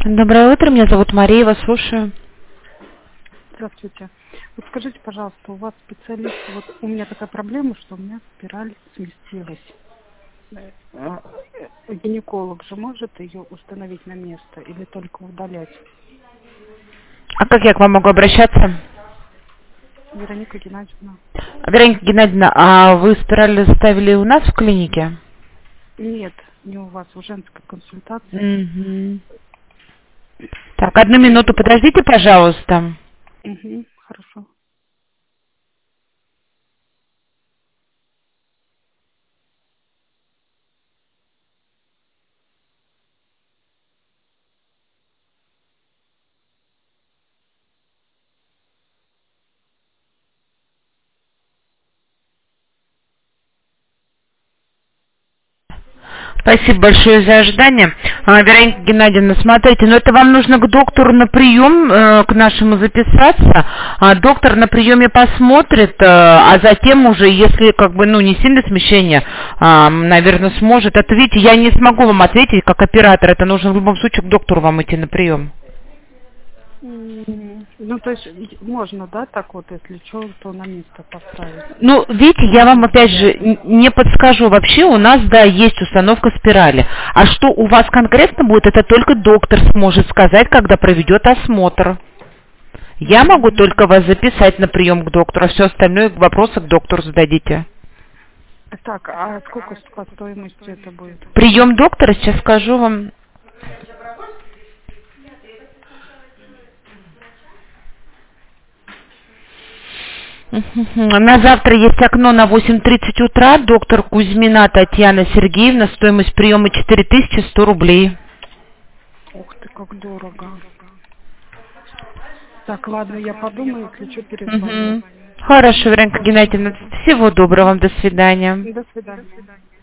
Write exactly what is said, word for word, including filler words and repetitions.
Доброе утро, меня зовут Мария, вас слушаю. Здравствуйте. Вот скажите, пожалуйста, у вас специалист, вот у меня такая проблема, что у меня спираль сместилась. Э, э, Гинеколог же может ее установить на место или только удалять? А как я к вам могу обращаться? Вероника Геннадьевна. Вероника Геннадьевна, а вы спираль ставили у нас в клинике? Нет, не у вас, у женской консультации. Угу. Так, одну минуту, подождите, пожалуйста. Угу, хорошо. Спасибо большое за ожидание. А, Вероника Геннадьевна, смотрите, ну это вам нужно к доктору на прием, э, к нашему записаться. А доктор на приеме посмотрит, э, а затем уже, если как бы, ну, не сильное смещение, а, наверное, сможет. Это, видите, я не смогу вам ответить как оператор. Это нужно в любом случае к доктору вам идти на прием. М, Ну, то есть и- можно, да, так вот, если что, то на место поставить? Ну, видите, я вам опять же н- не подскажу. Вообще у нас, да, есть установка спирали. А что у вас конкретно будет, это только доктор сможет сказать, когда проведет осмотр. Я могу М, только вас записать на прием к доктору, а все остальное вопросы к доктору зададите. Так, а сколько с- по стоимости это будет? Прием доктора, сейчас скажу вам. Мгм. На завтра есть окно на восемь тридцать утра. Доктор Кузьмина Татьяна Сергеевна. Стоимость приема четыре тысячи сто рублей. Ух ты, как дорого. Так, ладно, я подумаю, если что, перезвоню. Мгм. Хорошо, Вероника Геннадьевна. Всего доброго вам. До свидания. До свидания.